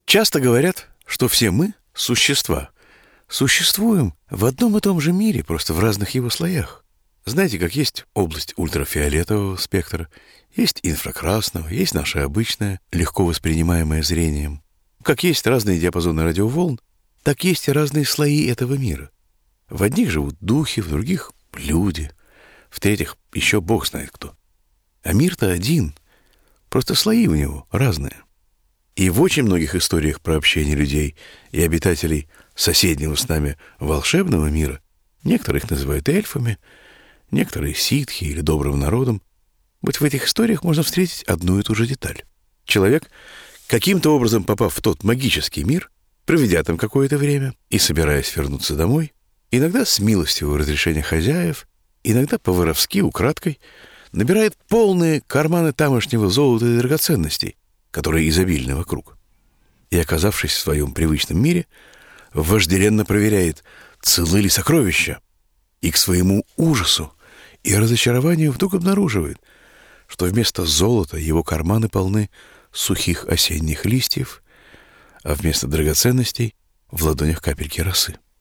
Часто говорят, что все мы — существа. Существуем в одном и том же мире, просто в разных его слоях. Знаете, как есть область ультрафиолетового спектра, есть инфракрасного, есть наше обычное, легко воспринимаемое зрением. Как есть разные диапазоны радиоволн, так есть и разные слои этого мира. В одних живут духи, в других — люди, в третьих еще бог знает кто. А мир-то один, просто слои у него разные. И в очень многих историях про общение людей и обитателей соседнего с нами волшебного мира, некоторых называют эльфами, некоторые ситхи или добрым народом, вот в этих историях можно встретить одну и ту же деталь. Человек, каким-то образом попав в тот магический мир, проведя там какое-то время и собираясь вернуться домой, иногда с милостивого разрешения хозяев, иногда по-воровски, украдкой, набирает полные карманы тамошнего золота и драгоценностей, которые изобильны вокруг. И, оказавшись в своем привычном мире, вожделенно проверяет, целы ли сокровища, и к своему ужасу и разочарованию вдруг обнаруживает, что вместо золота его карманы полны сухих осенних листьев, а вместо драгоценностей в ладонях капельки росы.